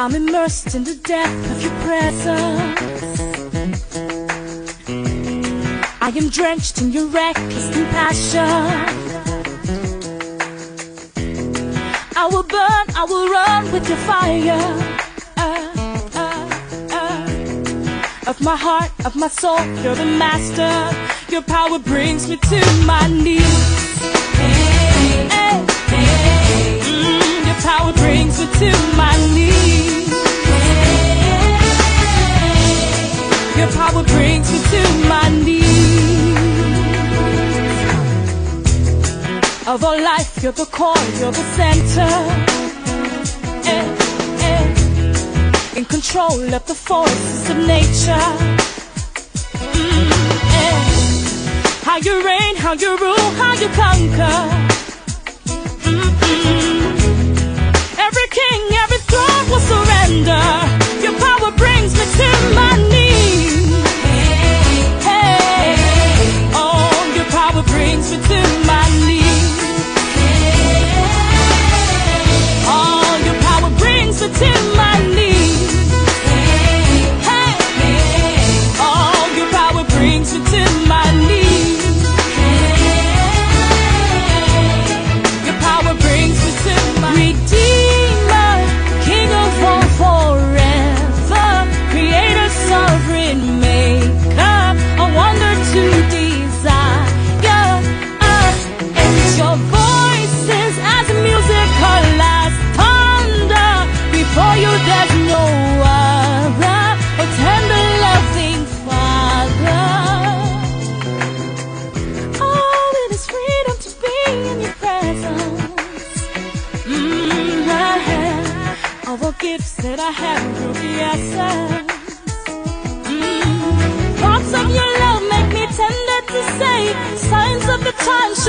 I'm immersed in the depth of your presence. I am drenched in your reckless compassion. I will burn, I will run with your fire. Of my heart, of my soul, you're the master. Your power brings me to my knees. Hey, hey, hey. Your power brings me to my knees. Hey, your power brings me to my knees. Of all life, you're the core, you're the center. Hey, hey. In control of the forces of nature. How you reign, how you rule, how you conquer. Every king, every throne will surrender. Your power brings me to my knees. Hey, oh, your power brings me to my knees. Oh, your power brings me to my knees. Hey, oh, your power brings me to my knees. Redeemer, King of all forever, Creator, Sovereign, Maker, a wonder to desire. And your voice is as musical as thunder. Before you there's no other, a tender, loving Father. Oh, it is freedom to be in your presence. All gifts that I have through the essence. Thoughts of your love make me tender to say. Signs of the times